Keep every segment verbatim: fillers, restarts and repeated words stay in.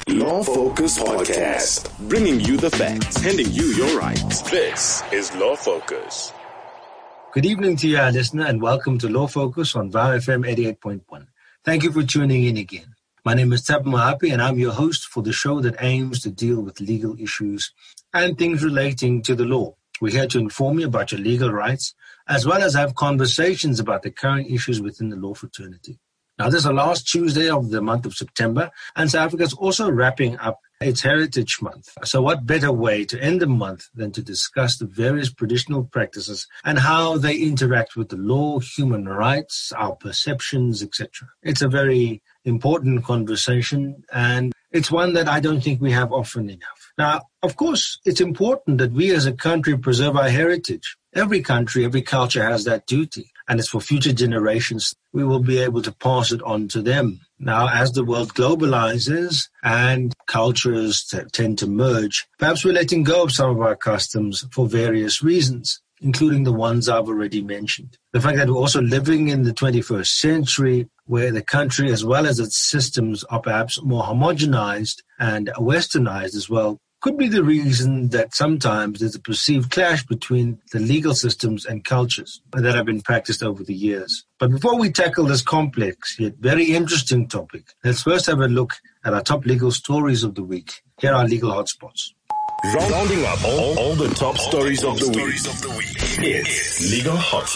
Law Focus Podcast, bringing you the facts, handing you your rights. This is Law Focus. Good evening to you, our listener, and welcome to Law Focus on V O W F M eighty-eight point one. Thank you for tuning in again. My name is Tshepo Mohapi, and I'm your host for the show that aims to deal with legal issues and things relating to the law. We're here to inform you about your legal rights, as well as have conversations about the current issues within the law fraternity. Now, this is the last Tuesday of the month of September, and South Africa is also wrapping up its Heritage Month. So what better way to end the month than to discuss the various traditional practices and how they interact with the law, human rights, our perceptions, et cetera. It's a very important conversation, and it's one that I don't think we have often enough. Now, of course, it's important that we as a country preserve our heritage. Every country, every culture has that duty, and it's for future generations. We will be able to pass it on to them. Now, as the world globalizes and cultures t- tend to merge, perhaps we're letting go of some of our customs for various reasons, including the ones I've already mentioned. The fact that we're also living in the twenty-first century, where the country as well as its systems are perhaps more homogenized and westernized as well, could be the reason that sometimes there's a perceived clash between the legal systems and cultures that have been practiced over the years. But before we tackle this complex yet very interesting topic, let's first have a look at our top legal stories of the week. Here are legal hotspots. Rounding up all, all the top stories of the week. It's Legal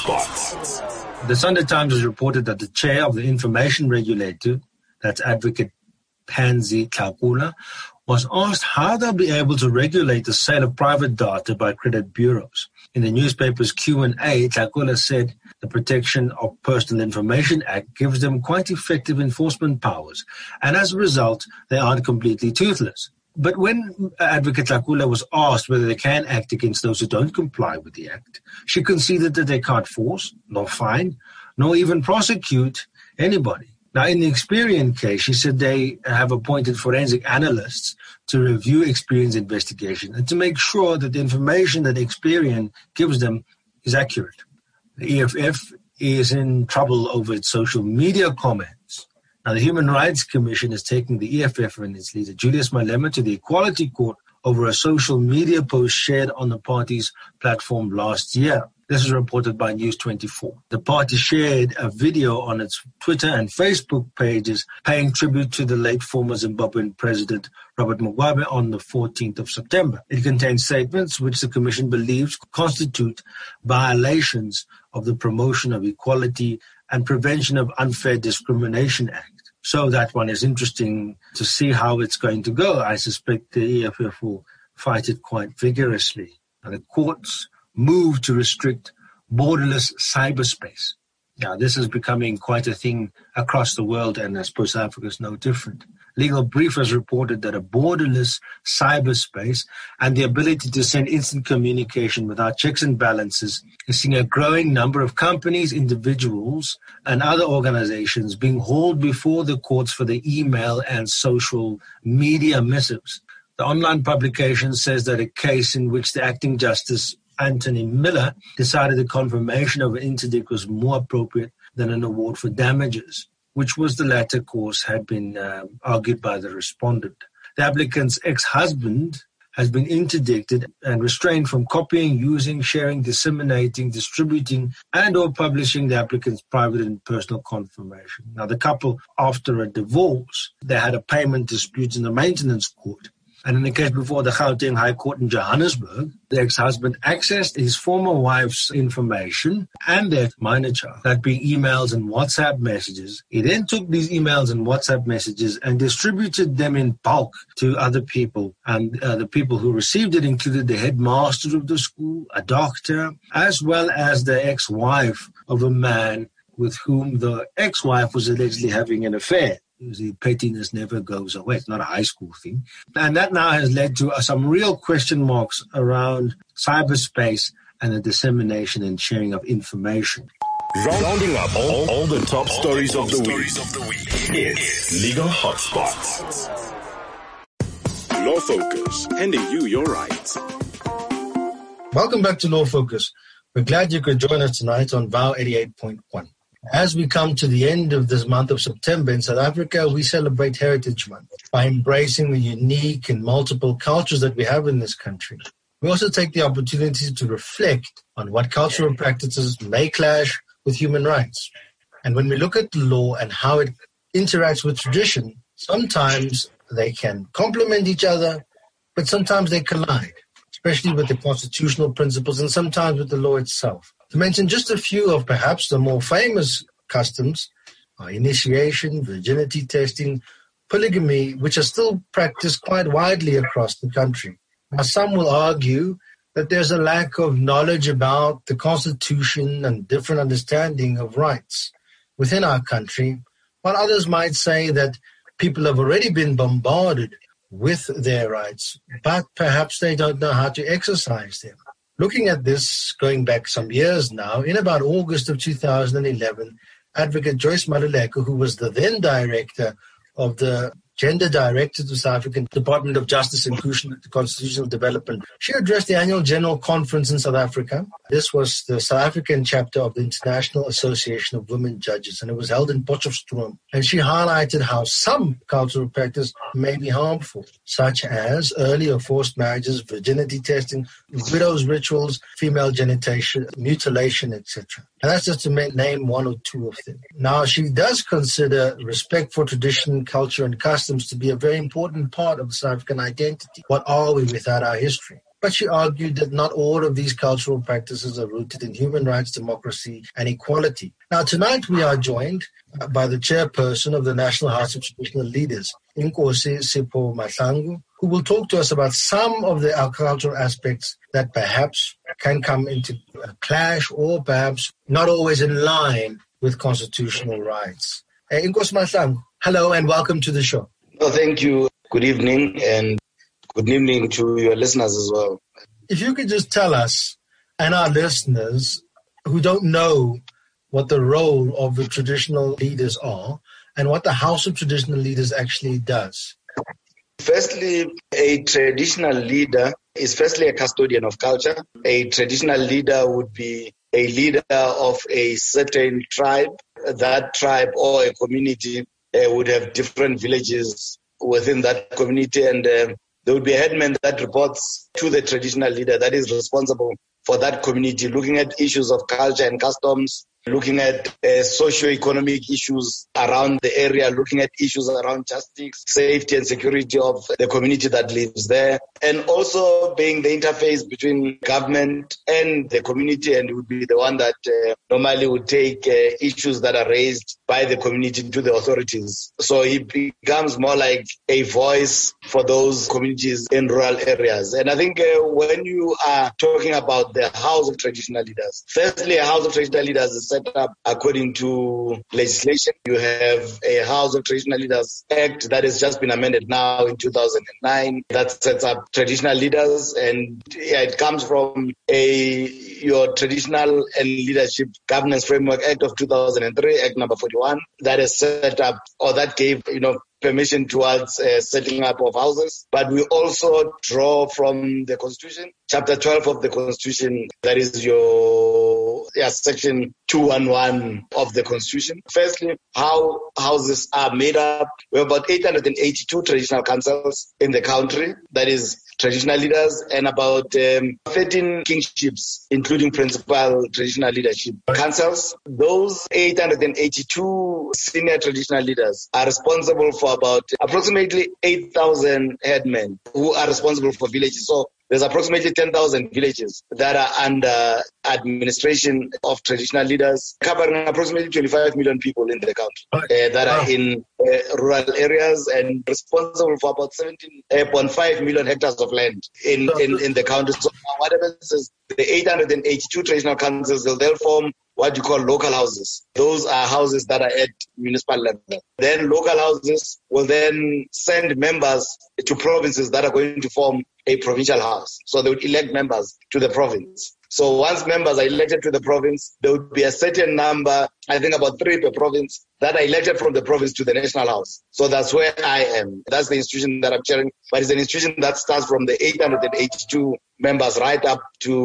Hotspots. The Sunday Times has reported that the chair of the information regulator, that's Advocate Pansy Tlhakula, was asked how they'll be able to regulate the sale of private data by credit bureaus. In the newspaper's Q and A, Tlhakula said the Protection of Personal Information Act gives them quite effective enforcement powers, and as a result, they aren't completely toothless. But when Advocate Tlhakula was asked whether they can act against those who don't comply with the act, she conceded that they can't force, nor fine, nor even prosecute anybody. Now, in the Experian case, she said they have appointed forensic analysts to review Experian's investigation and to make sure that the information that Experian gives them is accurate. The E F F is in trouble over its social media comments. Now, the Human Rights Commission is taking the E F F and its leader, Julius Malema, to the Equality Court over a social media post shared on the party's platform last year. This is reported by News twenty-four. The party shared a video on its Twitter and Facebook pages paying tribute to the late former Zimbabwean President Robert Mugabe on the fourteenth of September. It contains statements which the Commission believes constitute violations of the Promotion of Equality and Prevention of Unfair Discrimination Act. So that one is interesting to see how it's going to go. I suspect the E F F will fight it quite vigorously. Now, the courts move to restrict borderless cyberspace. Now, this is becoming quite a thing across the world, and I suppose South Africa is no different. Legal Brief has reported that a borderless cyberspace and the ability to send instant communication without checks and balances is seeing a growing number of companies, individuals, and other organizations being hauled before the courts for their email and social media missives. The online publication says that a case in which the acting justice Anthony Miller decided the confirmation of an interdict was more appropriate than an award for damages, which was the latter course had been uh, argued by the respondent. The applicant's ex-husband has been interdicted and restrained from copying, using, sharing, disseminating, distributing, and or publishing the applicant's private and personal confirmation. Now, the couple, after a divorce, they had a payment dispute in the maintenance court. And in the case before the Gauteng High Court in Johannesburg, the ex-husband accessed his former wife's information and their minor child, that being emails and WhatsApp messages. He then took these emails and WhatsApp messages and distributed them in bulk to other people. And uh, the people who received it included the headmaster of the school, a doctor, as well as the ex-wife of a man with whom the ex-wife was allegedly having an affair. The pettiness never goes away. It's not a high school thing. And that now has led to some real question marks around cyberspace and the dissemination and sharing of information. Rounding up all, all the top stories of the week. It's Legal Hotspots. Law Focus, handing you your rights. Welcome back to Law Focus. We're glad you could join us tonight on V O W eighty-eight point one. As we come to the end of this month of September in South Africa, we celebrate Heritage Month by embracing the unique and multiple cultures that we have in this country. We also take the opportunity to reflect on what cultural practices may clash with human rights. And when we look at the law and how it interacts with tradition, sometimes they can complement each other, but sometimes they collide, especially with the constitutional principles and sometimes with the law itself. To mention just a few of perhaps the more famous customs are initiation, virginity testing, polygamy, which are still practiced quite widely across the country. Now, some will argue that there's a lack of knowledge about the Constitution and different understanding of rights within our country, while others might say that people have already been bombarded with their rights, but perhaps they don't know how to exercise them. Looking at this, going back some years now, in about August of two thousand eleven, Advocate Joyce Maluleka, who was the then director of the Gender Director of the South African Department of Justice, Inclusion and Constitutional Development, she addressed the annual General Conference in South Africa. This was the South African chapter of the International Association of Women Judges, and it was held in Potchefstroom. And she highlighted how some cultural practice may be harmful, such as early or forced marriages, virginity testing, widows' rituals, female genitation, mutilation, et cetera. And that's just to name one or two of them. Now, she does consider respect for tradition, culture, and customs to be a very important part of the South African identity. What are we without our history? But she argued that not all of these cultural practices are rooted in human rights, democracy, and equality. Now, tonight we are joined by the chairperson of the National House of Traditional Leaders, Inkosi Sipho Mahlangu, who will talk to us about some of the cultural aspects that perhaps can come into a clash or perhaps not always in line with constitutional rights. Uh, Inkosi Mahlangu, hello and welcome to the show. Oh, thank you. Good evening, and good evening to your listeners as well. If you could just tell us and our listeners who don't know what the role of the traditional leaders are and what the House of Traditional Leaders actually does. Firstly, a traditional leader is firstly a custodian of culture. A traditional leader would be a leader of a certain tribe. That tribe or a community uh, would have different villages within that community, and uh, there would be a headman that reports to the traditional leader that is responsible for that community, looking at issues of culture and customs, looking at uh, socio-economic issues around the area, looking at issues around justice, safety and security of the community that lives there, and also being the interface between government and the community, and would be the one that uh, normally would take uh, issues that are raised by the community to the authorities. So he becomes more like a voice for those communities in rural areas. And I think uh, when you are talking about the House of Traditional Leaders, firstly, a House of Traditional Leaders is set up according to legislation. You have a House of Traditional Leaders Act that has just been amended now in two thousand nine that sets up traditional leaders, and yeah, it comes from a your Traditional and Leadership Governance Framework Act of two thousand three, Act number forty-one, that is set up or that gave, you know, permission towards uh, setting up of houses. But we also draw from the Constitution, Chapter twelve of the Constitution, that is your yeah, Section two eleven of the Constitution. Firstly, how houses are made up. We have about eight hundred eighty-two traditional councils in the country, that is traditional leaders, and about um, thirteen kingships, including principal traditional leadership councils. Those eight hundred eighty-two senior traditional leaders are responsible for about approximately eight thousand headmen who are responsible for villages. So there's approximately ten thousand villages that are under administration of traditional leaders, covering approximately twenty-five million people in the country uh, that are in uh, rural areas and responsible for about seventeen point five million hectares of land in, in, in the country. So what happens is the eight hundred eighty-two traditional councils will then form what you call local houses. Those are houses that are at municipal level. Then local houses will then send members to provinces that are going to form a provincial house. So they would elect members to the province. So once members are elected to the province, there would be a certain number, I think about three per province, that are elected from the province to the national house. So that's where I am. That's the institution that I'm chairing. But it's an institution that starts from the eight hundred eighty-two members right up to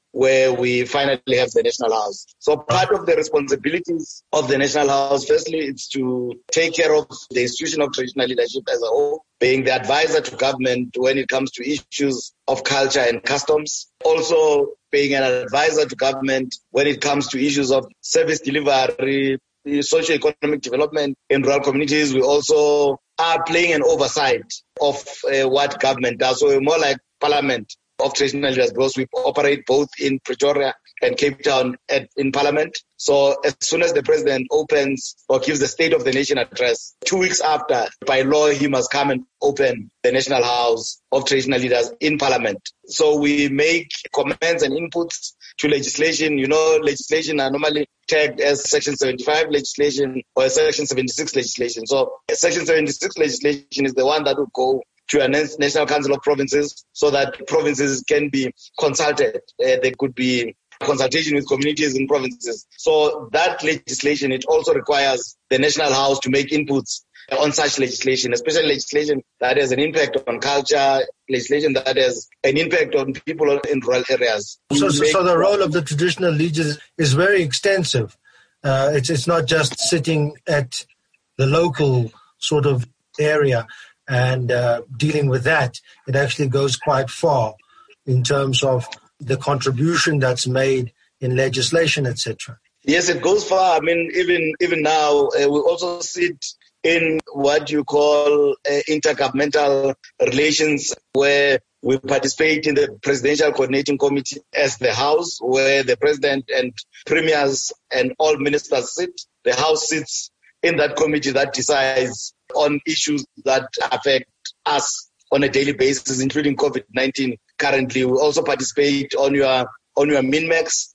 where we finally have the National House. So part of the responsibilities of the National House, firstly, it's to take care of the institution of traditional leadership as a whole, being the advisor to government when it comes to issues of culture and customs. Also being an advisor to government when it comes to issues of service delivery, socio-economic development in rural communities. We also are playing an oversight of uh, what government does. So we're more like Parliament of traditional leaders because we operate both in Pretoria and Cape Town at, in Parliament. So as soon as the president opens or gives the State of the Nation address, two weeks after, by law, he must come and open the National House of Traditional Leaders in Parliament. So we make comments and inputs to legislation. You know, legislation are normally tagged as Section seventy-five legislation or Section seventy-six legislation. So Section seventy-six legislation is the one that will go to a National Council of Provinces so that provinces can be consulted. Uh, there could be consultation with communities in provinces. So that legislation, it also requires the National House to make inputs on such legislation, especially legislation that has an impact on culture, legislation that has an impact on people in rural areas. So, so, so the role of the traditional leaders is very extensive. Uh, it's, it's not just sitting at the local sort of area and uh, dealing with that. It actually goes quite far in terms of the contribution that's made in legislation, et cetera. Yes, it goes far. I mean, even even now, uh, we also sit in what you call uh, intergovernmental relations, where we participate in the Presidential Coordinating Committee as the House, where the President and Premiers and all ministers sit. The House sits in that committee that decides on issues that affect us on a daily basis, including COVID nineteen. Currently, we also participate on your on your MinMax,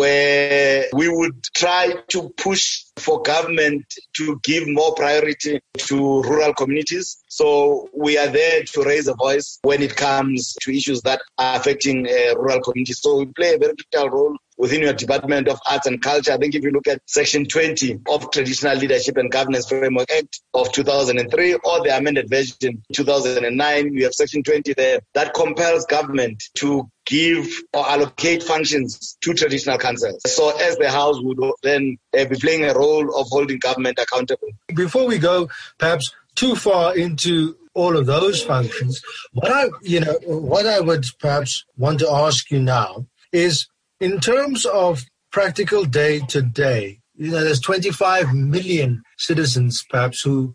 where we would try to push for government to give more priority to rural communities. So we are there to raise a voice when it comes to issues that are affecting uh, rural communities. So we play a very critical role within your Department of Arts and Culture. I think if you look at Section twenty of Traditional Leadership and Governance Framework Act of two thousand three or the amended version two thousand nine, we have Section twenty there that compels government to give or allocate functions to traditional councils. So as the House would then uh, be playing a role of holding government accountable. Before we go perhaps too far into all of those functions, what I, you know, what I would perhaps want to ask you now is, in terms of practical day-to-day, you know, there's twenty-five million citizens perhaps who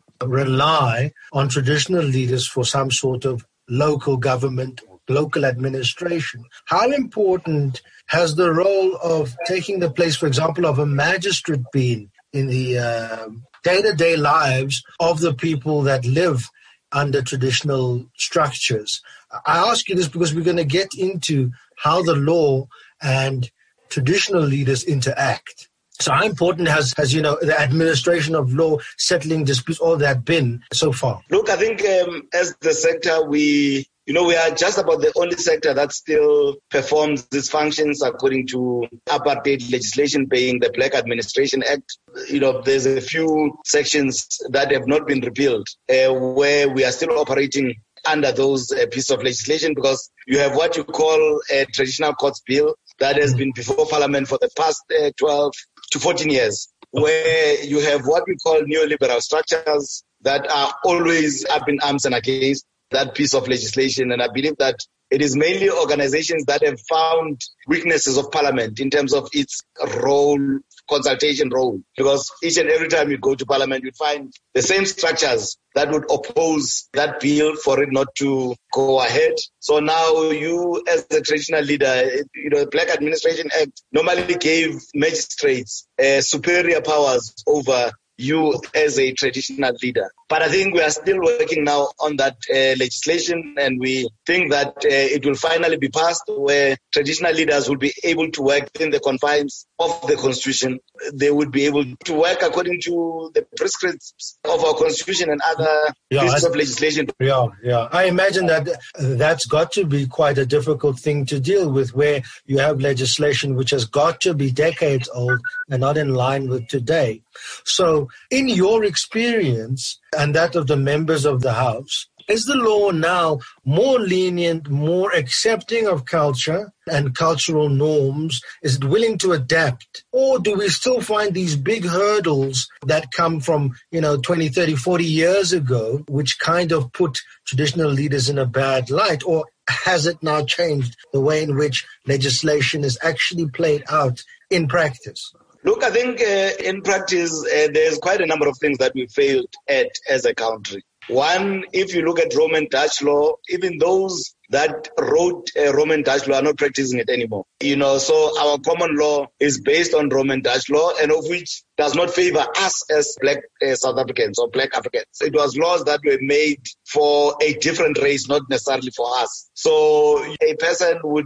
rely on traditional leaders for some sort of local government or local administration. How important has the role of taking the place, for example, of a magistrate been in the uh, day-to-day lives of the people that live under traditional structures? I ask you this because we're going to get into how the law and traditional leaders interact. So how important has, has, you know, the administration of law, settling disputes, all that been so far? Look, I think um, as the sector, we, you know, we are just about the only sector that still performs these functions according to apartheid legislation, being the Black Administration Act. You know, there's a few sections that have not been repealed uh, where we are still operating under those uh, pieces of legislation, because you have what you call a traditional courts bill that has been before Parliament for the past uh, twelve to fourteen years, where you have what we call neoliberal structures that are always up in arms and against that piece of legislation. And I believe that it is mainly organizations that have found weaknesses of Parliament in terms of its role, consultation role, because each and every time you go to Parliament, you find the same structures that would oppose that bill for it not to go ahead. So now you, as the traditional leader, you know, the Black Administration Act normally gave magistrates uh, superior powers over you as a traditional leader. But I think we are still working now on that uh, legislation, and we think that uh, it will finally be passed where traditional leaders will be able to work within the confines of the Constitution. They would be able to work according to the prescripts of our Constitution and other yeah, pieces of legislation. Yeah, yeah. I imagine that that's got to be quite a difficult thing to deal with, where you have legislation which has got to be decades old and not in line with today. So in your experience and that of the members of the House, Is the law now more lenient, more accepting of culture and cultural norms? Is it willing to adapt? Or do we still find these big hurdles that come from, you know, twenty, thirty, forty years ago, which kind of put traditional leaders in a bad light? Or has it now changed the way in which legislation is actually played out in practice? Look, I think uh, in practice, uh, there's quite a number of things that we failed at as a country. One, if you look at Roman Dutch law, even those that wrote uh, Roman Dutch law are not practicing it anymore. You know, so our common law is based on Roman Dutch law, and of which does not favor us as black uh, South Africans or black Africans. It was laws that were made for a different race, not necessarily for us. So a person would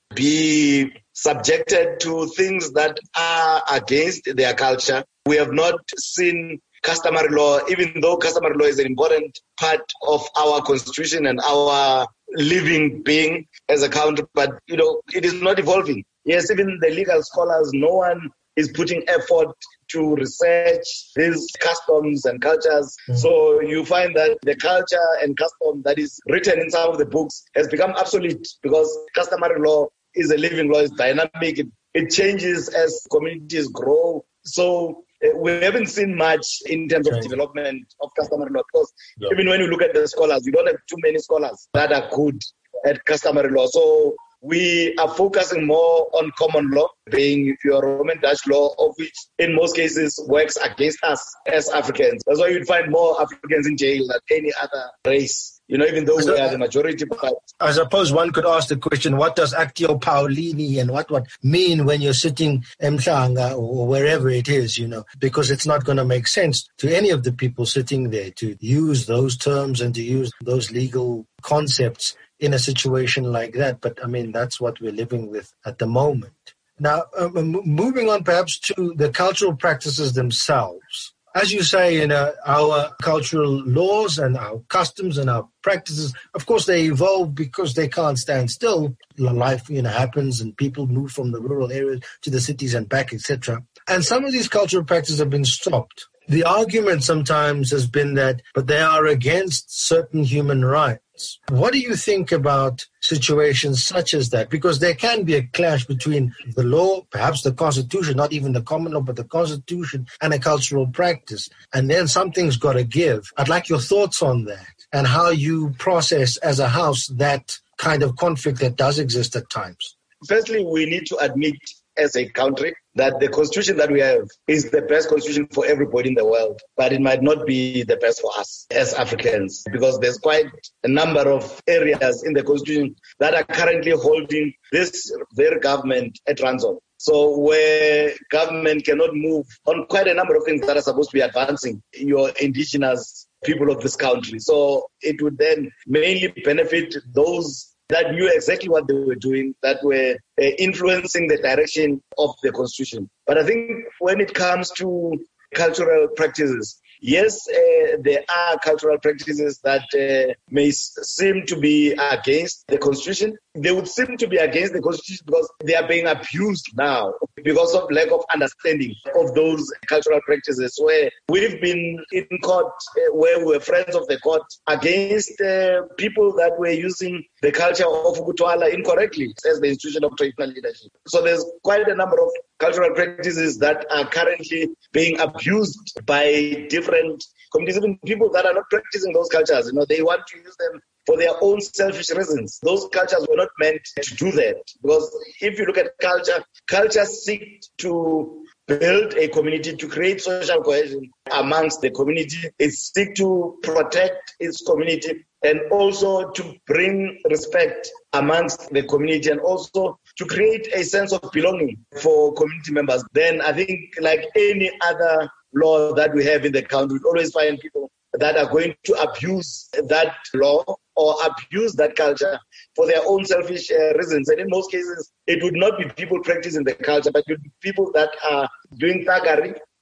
be subjected to things that are against their culture. We have not seen customary law, even though customary law is an important part of our constitution and our living being as a country, but, you know, it is not evolving. Yes, even the legal scholars, no one is putting effort to research these customs and cultures. Mm-hmm. So you find that the culture and custom that is written in some of the books has become obsolete because customary law is a living law, it's dynamic, it, it changes as communities grow. So uh, we haven't seen much in terms of right. development of customary law. Because yeah. even when you look at the scholars, we don't have too many scholars that are good at customary law. So we are focusing more on common law, being your Roman Dutch law, of which in most cases works against us as Africans. That's why you'd find more Africans in jail than any other race. You know, even though so, we are the majority. But I suppose one could ask the question, what does Actio Paulini and what what mean when you're sitting eMhlanga or wherever it is, you know, because it's not going to make sense to any of the people sitting there to use those terms and to use those legal concepts in a situation like that. But, I mean, that's what we're living with at the moment. Now, um, moving on perhaps to the cultural practices themselves. As you say, you know, our cultural laws and our customs and our practices, of course, they evolve because they can't stand still. Life, you know, happens and people move from the rural areas to the cities and back, et cetera. And some of these cultural practices have been stopped. The argument sometimes has been that, but they are against certain human rights. What do you think about situations such as that? Because there can be a clash between the law, perhaps the Constitution, not even the common law, but the Constitution and a cultural practice. And then something's got to give. I'd like your thoughts on that and how you process as a house that kind of conflict that does exist at times. Firstly, we need to admit as a country that the constitution that we have is the best constitution for everybody in the world, but it might not be the best for us as Africans because there's quite a number of areas in the constitution that are currently holding this very government at ransom. So where government cannot move on quite a number of things that are supposed to be advancing your indigenous people of this country. So it would then mainly benefit those that knew exactly what they were doing, that were uh, influencing the direction of the constitution. But I think when it comes to cultural practices, yes, uh, there are cultural practices that uh, may seem to be against the constitution. They would seem to be against the constitution because they are being abused now because of lack of understanding of those cultural practices, where we've been in court, uh, where we were friends of the court against uh, people that were using the culture of Ukutwala incorrectly as the institution of traditional leadership. So there's quite a number of cultural practices that are currently being abused by different communities, even people that are not practicing those cultures. You know, they want to use them for their own selfish reasons. Those cultures were not meant to do that. Because if you look at culture, culture seeks to build a community, to create social cohesion amongst the community. It seeks to protect its community and also to bring respect amongst the community and also to create a sense of belonging for community members. Then I think like any other law that we have in the country, we always find people that are going to abuse that law or abuse that culture for their own selfish uh, reasons. And in most cases, it would not be people practicing the culture, but it would be people that are doing thuggery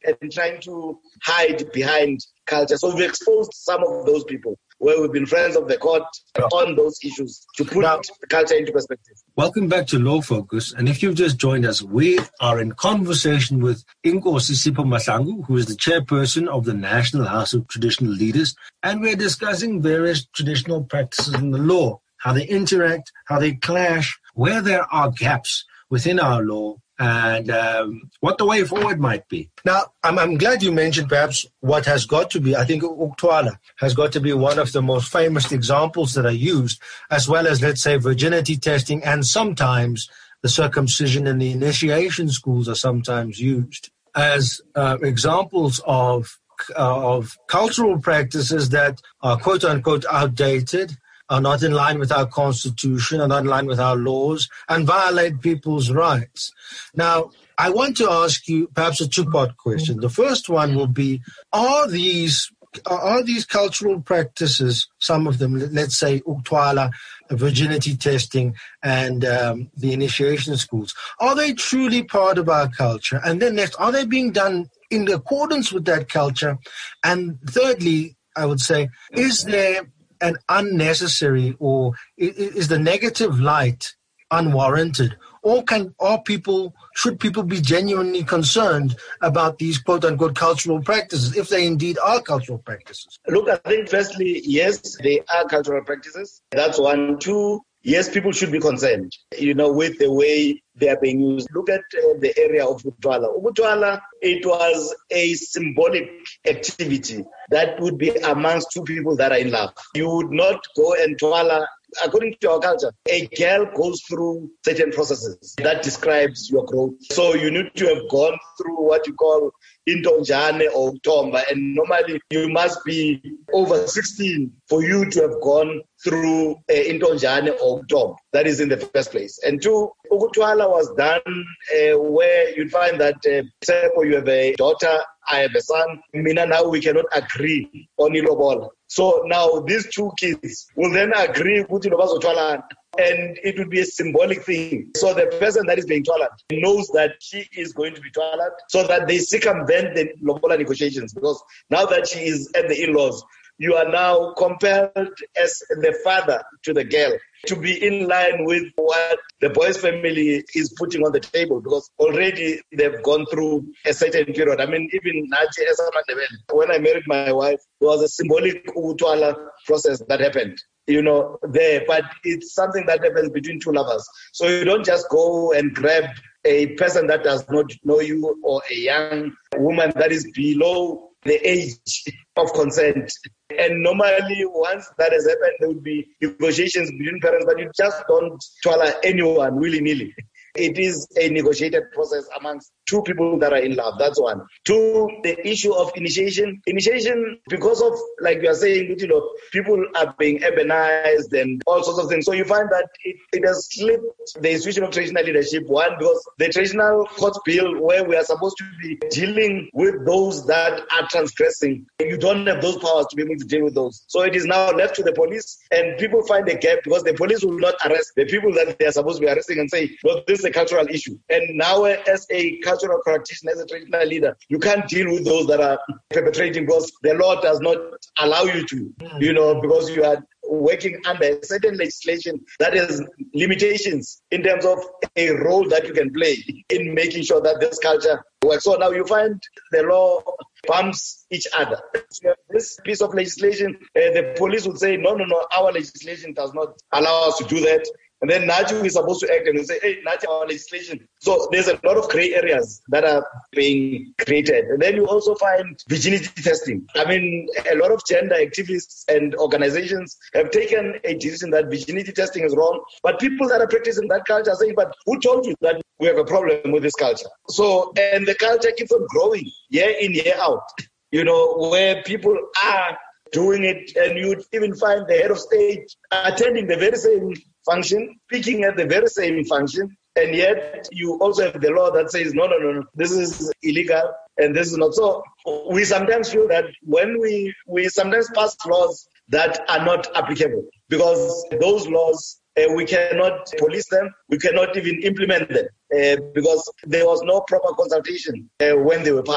and trying to hide behind culture. So we've exposed some of those people where we've been friends of the court on those issues to put now, culture into perspective. Welcome back to Law Focus. And if you've just joined us, we are in conversation with Inkosi Sipho Mahlangu, who is the chairperson of the National House of Traditional Leaders. And we're discussing various traditional practices in the law, how they interact, how they clash, where there are gaps within our law, and um, what the way forward might be. Now, I'm, I'm glad you mentioned perhaps what has got to be, I think Ukuthwala has got to be one of the most famous examples that are used, as well as, let's say, virginity testing, and sometimes the circumcision and the initiation schools are sometimes used as uh, examples of, uh, of cultural practices that are quote-unquote outdated, are not in line with our constitution, are not in line with our laws, and violate people's rights. Now, I want to ask you perhaps a two-part question. The first one will be, are these are these cultural practices, some of them, let's say Ukuthwala, virginity testing, and um, the initiation schools, are they truly part of our culture? And then next, are they being done in accordance with that culture? And thirdly, I would say, is there an unnecessary, or is the negative light unwarranted, or can are people should people be genuinely concerned about these quote unquote cultural practices, if they indeed are cultural practices? Look, I think firstly, yes, they are cultural practices. That's one. Two, yes, people should be concerned, you know, with the way they are being used. Look at uh, the area of Ukuthwala. Ukuthwala, it was a symbolic activity that would be amongst two people that are in love. You would not go and twala. According to our culture, a girl goes through certain processes that describes your growth. So you need to have gone through what you call intonjane or tomba, and normally you must be over sixteen for you to have gone through uh, intonjane or tomba. That is in the first place. And two, Ukuthwala was done uh, where you'd find that, uh, example, you have a daughter, I have a son. Mina, now we cannot agree on ilobola. So now these two kids will then agree with Ilobazotwala, and it would be a symbolic thing. So the person that is being twalad knows that she is going to be twalad, so that they circumvent the lobola negotiations, because now that she is at the in-laws, you are now compelled as the father to the girl to be in line with what the boy's family is putting on the table, because already they've gone through a certain period. I mean, even Naji Esamandebele, when I married my wife, there was a symbolic Ukuthwala process that happened, you know, there. But it's something that happens between two lovers. So you don't just go and grab a person that does not know you, or a young woman that is below the age of consent. And normally, once that has happened, there would be negotiations between parents, but you just don't twala anyone willy-nilly. It is a negotiated process amongst two people that are in love. That's one. Two, the issue of initiation. Initiation, because of, like you are saying, you know, people are being urbanized and all sorts of things. So you find that it, it has slipped the institution of traditional leadership. One, because the traditional court bill, where we are supposed to be dealing with those that are transgressing, you don't have those powers to be able to deal with those. So it is now left to the police, and people find a gap because the police will not arrest the people that they are supposed to be arresting and say, no, this is a cultural issue. And now, as a cultural practitioner, as a traditional leader, you can't deal with those that are perpetrating, because the law does not allow you to, you know, because you are working under certain legislation that has limitations in terms of a role that you can play in making sure that this culture works. So now you find the law bumps each other. So this piece of legislation, uh, the police would say, no, no, no, our legislation does not allow us to do that. And then Naju is supposed to act and say, hey, Naju, our legislation. So there's a lot of gray areas that are being created. And then you also find virginity testing. I mean, a lot of gender activists and organizations have taken a decision that virginity testing is wrong. But people that are practicing that culture are saying, but who told you that we have a problem with this culture? So, and the culture keeps on growing year in, year out, you know, where people are doing it, and you'd even find the head of state attending the very same function, speaking at the very same function, and yet you also have the law that says, no, no, no, no, this is illegal and this is not. So we sometimes feel that when we, we sometimes pass laws that are not applicable, because those laws, uh, we cannot police them, we cannot even implement them, uh, because there was no proper consultation uh, when they were passed.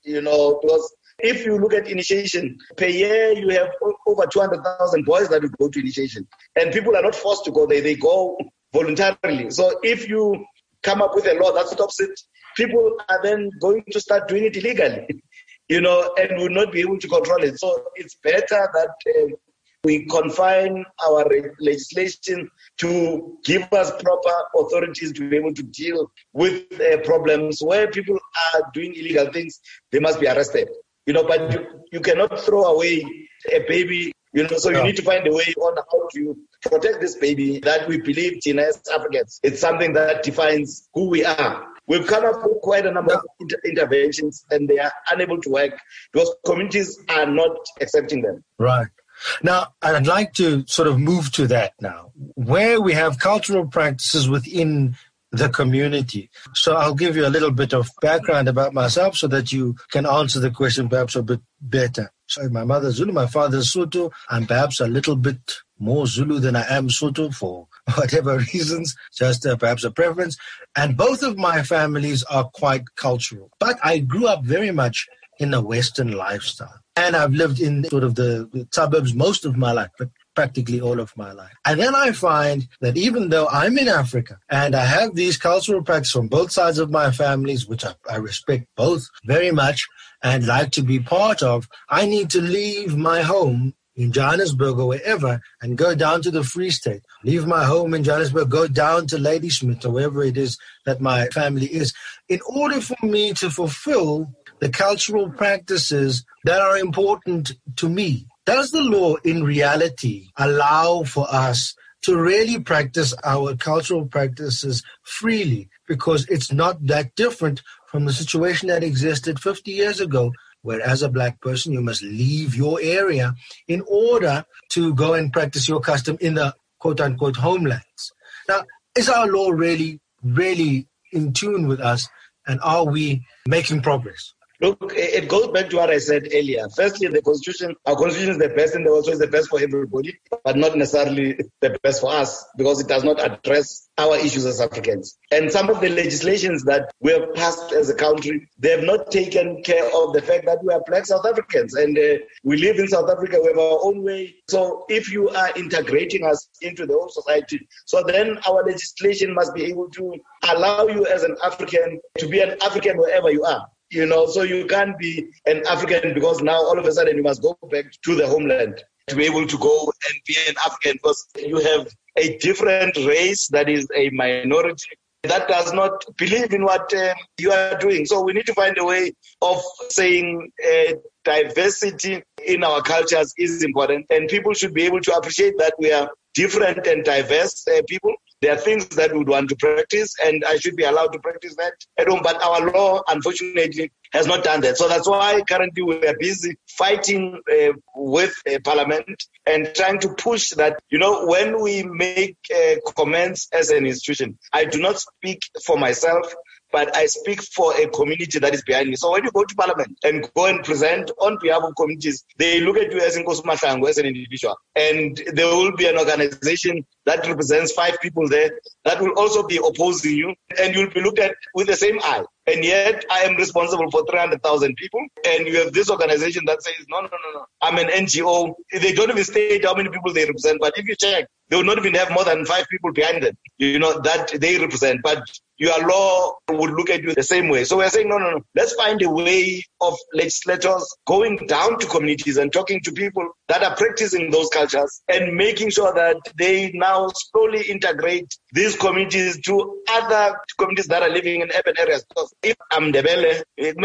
you know, because if you look at initiation, per year you have over two hundred thousand boys that will go to initiation. And people are not forced to go there, they go voluntarily. So if you come up with a law that stops it, people are then going to start doing it illegally, you know, and will not be able to control it. So it's better that uh, we confine our legislation to give us proper authorities to be able to deal with uh, problems where people are doing illegal things. They must be arrested, you know, but you, you cannot throw away a baby, you know, so you need to find a way on how to protect this baby that we believe in as Africans. It's something that defines who we are. We've come up with quite a number of inter- interventions and they are unable to work because communities are not accepting them. Right. Now, I'd like to sort of move to that now, where we have cultural practices within the community. So I'll give you a little bit of background about myself so that you can answer the question perhaps a bit better. So my mother's Zulu, my father's Sotho. I'm perhaps a little bit more Zulu than I am Sotho for whatever reasons, just uh, perhaps a preference. And both of my families are quite cultural. But I grew up very much in a Western lifestyle. And I've lived in sort of the, the suburbs most of my life, but practically all of my life. And then I find that even though I'm in Africa and I have these cultural practices from both sides of my families, which I, I respect both very much and like to be part of, I need to leave my home in Johannesburg or wherever and go down to the Free State, leave my home in Johannesburg, go down to Ladysmith or wherever it is that my family is, in order for me to fulfill the cultural practices that are important to me. Does the law in reality allow for us to really practice our cultural practices freely? Because it's not that different from the situation that existed fifty years ago, where as a black person, you must leave your area in order to go and practice your custom in the quote-unquote homelands. Now, is our law really, really in tune with us, and are we making progress? Look, it goes back to what I said earlier. Firstly, the Constitution, our Constitution is the best in the world, so it's the best for everybody, but not necessarily the best for us because it does not address our issues as Africans. And some of the legislations that we have passed as a country, they have not taken care of the fact that we are black South Africans and uh, we live in South Africa, we have our own way. So if you are integrating us into the whole society, so then our legislation must be able to allow you as an African to be an African wherever you are. You know, so you can't be an African because now all of a sudden you must go back to the homeland to be able to go and be an African because you have a different race that is a minority that does not believe in what uh, you are doing. So we need to find a way of saying uh, diversity in our cultures is important and people should be able to appreciate that we are different and diverse uh, people. There are things that we would want to practice, and I should be allowed to practice that at home. But our law, unfortunately, has not done that. So that's why currently we are busy fighting uh, with uh, Parliament and trying to push that, you know, when we make uh, comments as an institution, I do not speak for myself, but I speak for a community that is behind me. So when you go to Parliament and go and present on behalf of communities, they look at you as Nkosi Mahlangu, as an individual. And there will be an organization that represents five people there that will also be opposing you. And you'll be looked at with the same eye. And yet I am responsible for three hundred thousand people. And you have this organization that says, no, no, no, no, I'm an N G O. They don't even state how many people they represent. But if you check, they will not even have more than five people behind them, you know, that they represent. But your law would look at you the same way. So we're saying, no, no, no. Let's find a way of legislators going down to communities and talking to people that are practicing those cultures and making sure that they now slowly integrate these communities to other communities that are living in urban areas. Because if I'm Ndebele,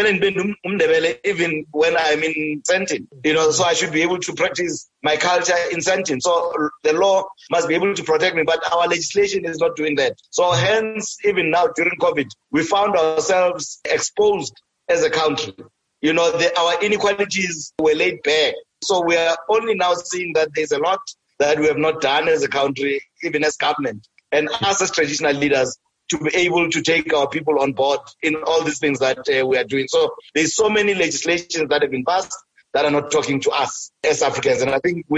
even when I'm in Sentin, you know, so I should be able to practice my culture in Sentin. So the law must be able to protect me, but our legislation is not doing that. So hence, even now during COVID, we found ourselves exposed as a country. You know, the, our inequalities were laid bare. So we are only now seeing that there's a lot that we have not done as a country, even as government, and us as traditional leaders, to be able to take our people on board in all these things that uh, we are doing. So there's so many legislations that have been passed that are not talking to us as Africans. And I think we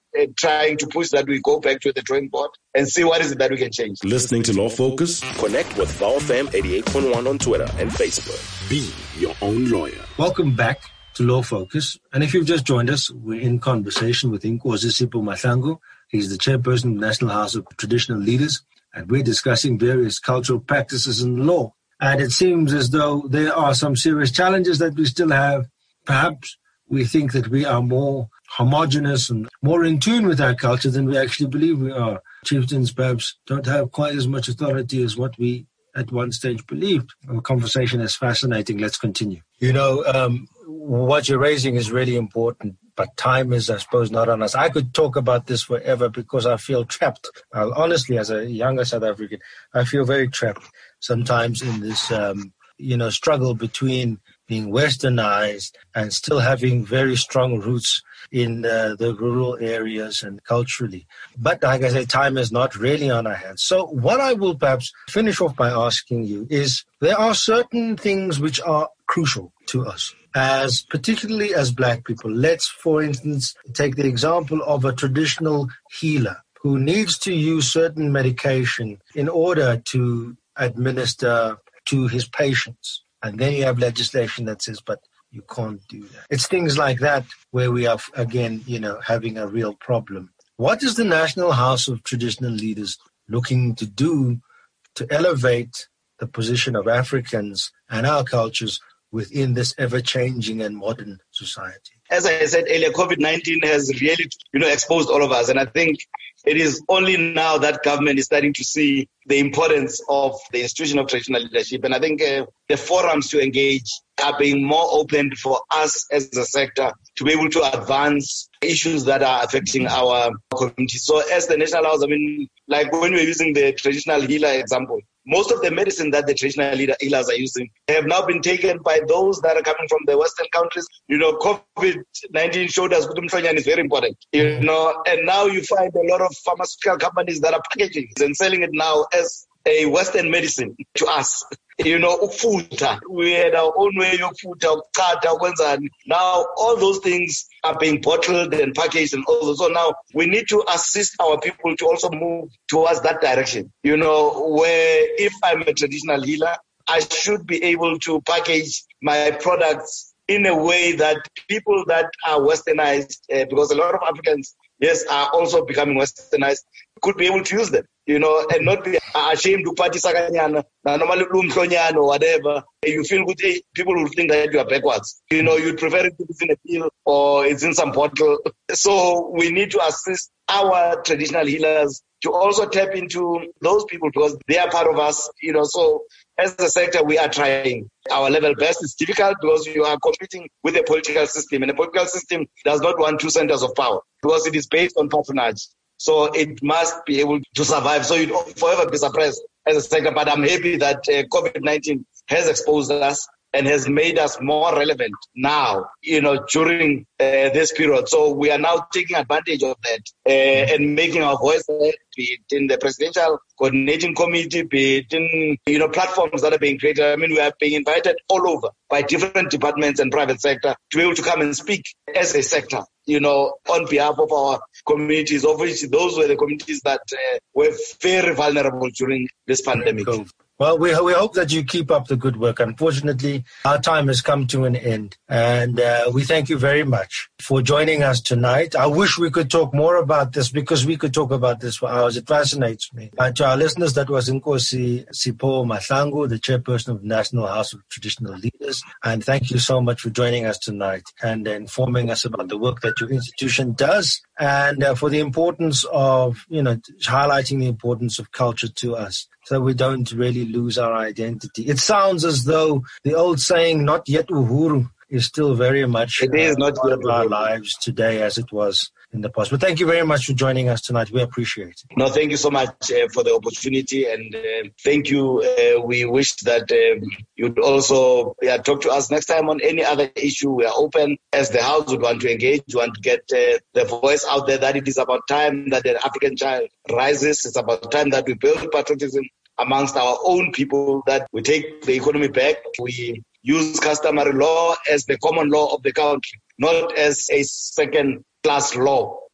uh, trying to push that we go back to the drawing board and see what is it that we can change. Listening to Law Focus? Connect with VowFam eighty-eight point one on Twitter and Facebook. Be your own lawyer. Welcome back to Law Focus. And if you've just joined us, we're in conversation with Nkosi Sipho Mahlangu. He's the chairperson of the National House of Traditional Leaders, and we're discussing various cultural practices in law. And it seems as though there are some serious challenges that we still have. Perhaps we think that we are more homogenous and more in tune with our culture than we actually believe we are. Chieftains perhaps don't have quite as much authority as what we at one stage believed. Our conversation is fascinating. Let's continue. You know, um, what you're raising is really important, but time is, I suppose, not on us. I could talk about this forever because I feel trapped. Uh, honestly, as a younger South African, I feel very trapped sometimes in this, um, you know, struggle between being westernized and still having very strong roots in uh, the rural areas and culturally. But like I say, time is not really on our hands. So what I will perhaps finish off by asking you is, there are certain things which are crucial to us, as particularly as Black people. Let's, for instance, take the example of a traditional healer who needs to use certain medication in order to administer to his patients. And then you have legislation that says, but you can't do that. It's things like that where we are, again, you know, having a real problem. What is the National House of Traditional Leaders looking to do to elevate the position of Africans and our cultures within this ever-changing and modern society? As I said earlier, COVID nineteen has really, you know, exposed all of us. And I think it is only now that government is starting to see the importance of the institution of traditional leadership. And I think uh, the forums to engage are being more open for us as a sector to be able to advance issues that are affecting our community. So as the National House, I mean, like when we're using the traditional healer example, most of the medicine that the traditional leader, healers are using have now been taken by those that are coming from the Western countries. You know, COVID nineteen showed us Kutumfronyan is very important, you know, and now you find a lot of pharmaceutical companies that are packaging and selling it now as a Western medicine to us. You know, ufuta. We had our own way of ufuta, ukata, now all those things are being bottled and packaged and all those. So now we need to assist our people to also move towards that direction. You know, where if I'm a traditional healer, I should be able to package my products in a way that people that are westernized, uh, because a lot of Africans, yes, are also becoming westernized, could be able to use them, you know, and not be ashamed to party sakanyana, normally or whatever. You feel good, people will think that you are backwards. You know, you'd prefer it to be in a pill or it's in some bottle. So we need to assist our traditional healers to also tap into those people because they are part of us, you know. So as a sector, we are trying our level best. It's difficult because you are competing with a political system, and a political system does not want two centers of power because it is based on patronage. So it must be able to survive. So it will forever be suppressed as a sector. But I'm happy that uh, COVID nineteen has exposed us and has made us more relevant now, you know, during uh, this period. So we are now taking advantage of that uh, and making our voice heard, be it in the presidential coordinating committee, be it in, you know, platforms that are being created. I mean, we are being invited all over by different departments and private sector to be able to come and speak as a sector, you know, on behalf of our communities, of which those were the communities that uh, were very vulnerable during this pandemic. Cool. Well, we, we hope that you keep up the good work. Unfortunately, our time has come to an end, and uh, we thank you very much for joining us tonight. I wish we could talk more about this because we could talk about this for hours. It fascinates me. And to our listeners, that was Nkosi Sipho Mahlangu, the chairperson of the National House of Traditional Leaders. And thank you so much for joining us tonight and informing us about the work that your institution does and uh, for the importance of, you know, highlighting the importance of culture to us, so we don't really lose our identity. It sounds as though the old saying, not yet Uhuru, is still very much it is uh, not part of our lives today as it was in the past. But thank you very much for joining us tonight. We appreciate it. No, thank you so much uh, for the opportunity, and uh, thank you. Uh, we wish that uh, you'd also yeah, talk to us next time on any other issue. We are open as the House would want to engage, want to get uh, the voice out there that it is about time that the African child rises. It's about time that we build patriotism amongst our own people, that we take the economy back. We use customary law as the common law of the country, not as a second-class law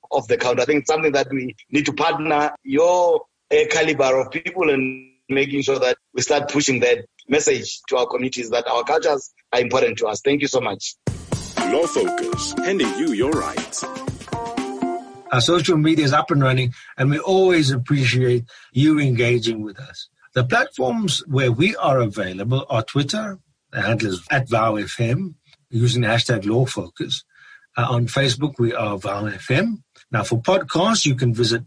of the country. I think it's something that we need to partner your uh, caliber of people and making sure that we start pushing that message to our communities that our cultures are important to us. Thank you so much. Law Focus, handing you your rights. Our social media is up and running, and we always appreciate you engaging with us. The platforms where we are available are Twitter, the handle is at VowFM, using the hashtag LawFocus. Uh, on Facebook, we are VowFM. Now, for podcasts, you can visit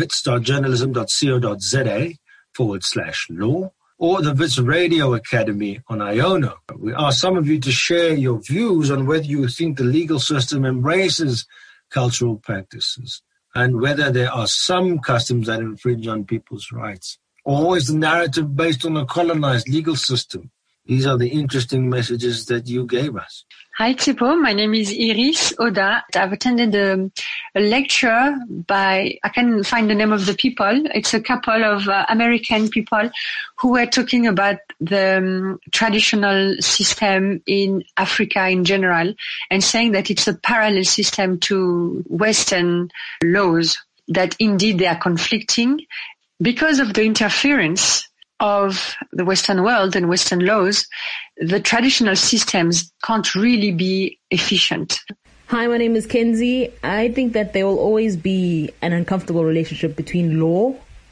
wits.journalism.co.za forward slash law, or the Wits Radio Academy on Iono. We ask some of you to share your views on whether you think the legal system embraces cultural practices and whether there are some customs that infringe on people's rights. Or is the narrative based on a colonized legal system? These are the interesting messages that you gave us. Hi, Tsepo. My name is Iris Oda. I've attended a, a lecture by, I can't find the name of the people. It's a couple of uh, American people who were talking about the um, traditional system in Africa in general and saying that it's a parallel system to Western laws, that indeed they are conflicting because of the interference of the Western world and Western laws. The traditional systems can't really be efficient. Hi, my name is Kenzie. I think that there will always be an uncomfortable relationship between law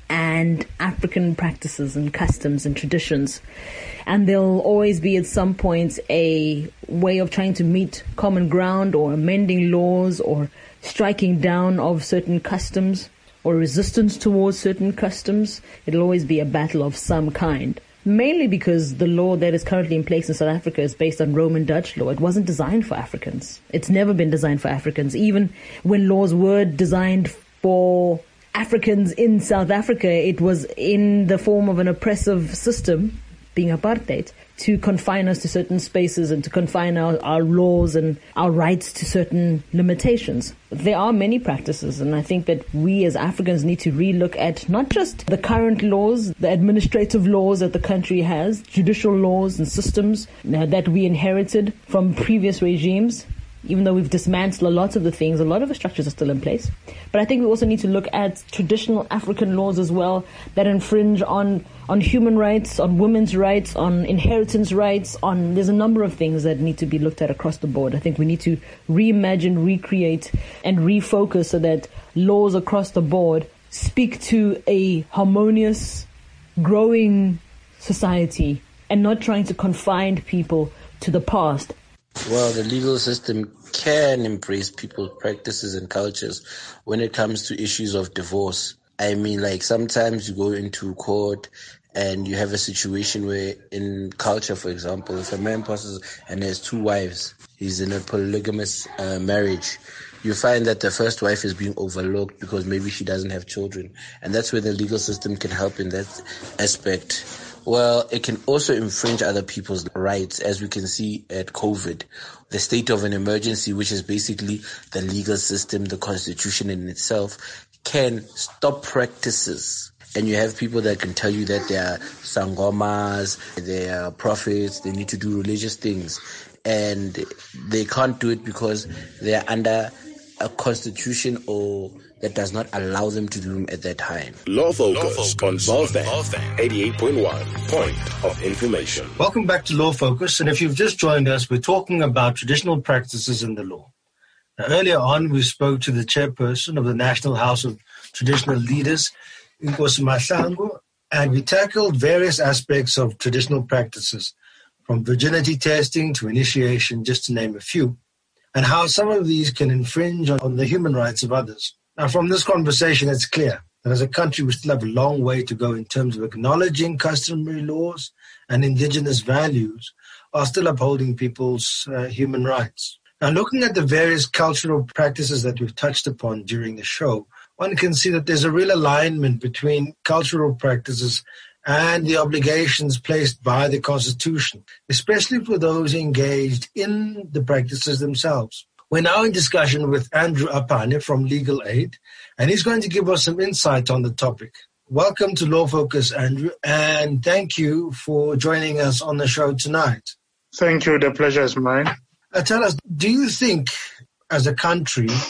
and African practices and customs and traditions. And there'll always be at some point a way of trying to meet common ground or amending laws or striking down of certain customs or resistance towards certain customs. It'll always be a battle of some kind. Mainly because the law that is currently in place in South Africa is based on Roman Dutch law. It wasn't designed for Africans. It's never been designed for Africans. Even when laws were designed for Africans in South Africa, it was in the form of an oppressive system, being apartheid, to confine us to certain spaces and to confine our, our laws and our rights to certain limitations. There are many practices, and I think that we as Africans need to relook at not just the current laws, the administrative laws that the country has, judicial laws and systems that we inherited from previous regimes. Even though we've dismantled a lot of the things, a lot of the structures are still in place. But I think we also need to look at traditional African laws as well that infringe on, on human rights, on women's rights, on inheritance rights, on there's a number of things that need to be looked at across the board. I think we need to reimagine, recreate, and refocus so that laws across the board speak to a harmonious, growing society and not trying to confine people to the past. Well, the legal system can embrace people's practices and cultures when it comes to issues of divorce. I mean, like sometimes you go into court and you have a situation where in culture, for example, if a man passes and has two wives, he's in a polygamous uh, marriage, you find that the first wife is being overlooked because maybe she doesn't have children. And that's where the legal system can help in that aspect. Well, it can also infringe other people's rights, as we can see at COVID. The state of an emergency, which is basically the legal system, the constitution in itself, can stop practices. And you have people that can tell you that they are sangomas, they are prophets, they need to do religious things. And they can't do it because they are under a constitution or that does not allow them to do them at that time. Law Focus on Volfan eighty-eight point one, point of information. Welcome back to Law Focus, and if you've just joined us, we're talking about traditional practices in the law. Now, earlier on, we spoke to the chairperson of the National House of Traditional Leaders, Nkosi Mahlangu, and we tackled various aspects of traditional practices, from virginity testing to initiation, just to name a few, and how some of these can infringe on the human rights of others. Now, from this conversation, it's clear that as a country, we still have a long way to go in terms of acknowledging customary laws and indigenous values while still upholding people's uh, human rights. Now, looking at the various cultural practices that we've touched upon during the show, one can see that there's a real alignment between cultural practices and the obligations placed by the Constitution, especially for those engaged in the practices themselves. We're now in discussion with Andrew Apane from Legal Aid, and he's going to give us some insight on the topic. Welcome to Law Focus, Andrew, and thank you for joining us on the show tonight. Thank you. The pleasure is mine. Uh, tell us, do you think, as a country,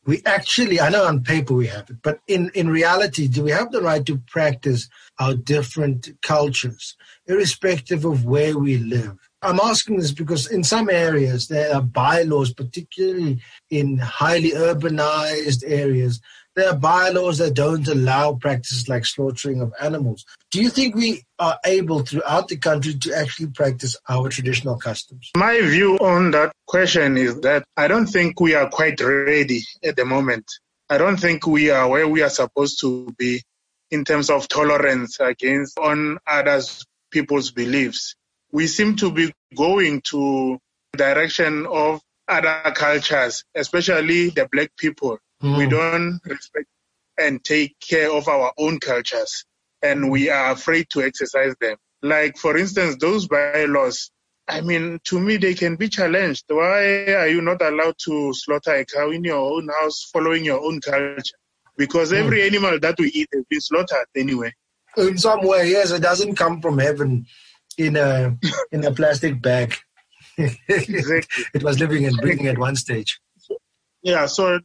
we actually, I know on paper we have it, but in, in reality, do we have the right to practice our different cultures, irrespective of where we live? I'm asking this because in some areas there are bylaws, particularly in highly urbanized areas. There are bylaws that don't allow practices like slaughtering of animals. Do you think we are able throughout the country to actually practice our traditional customs? My view on that question is that I don't think we are quite ready at the moment. I don't think we are where we are supposed to be in terms of tolerance against on other people's beliefs. We seem to be going to the direction of other cultures, especially the black people. Mm. We don't respect and take care of our own cultures, and we are afraid to exercise them. Like, for instance, those bylaws, I mean, to me, they can be challenged. Why are you not allowed to slaughter a cow in your own house following your own culture? Because every mm. animal that we eat has been slaughtered anyway. In some way, yes, it doesn't come from heaven in a in a plastic bag. Exactly. It was living and breathing at one stage. Yeah, so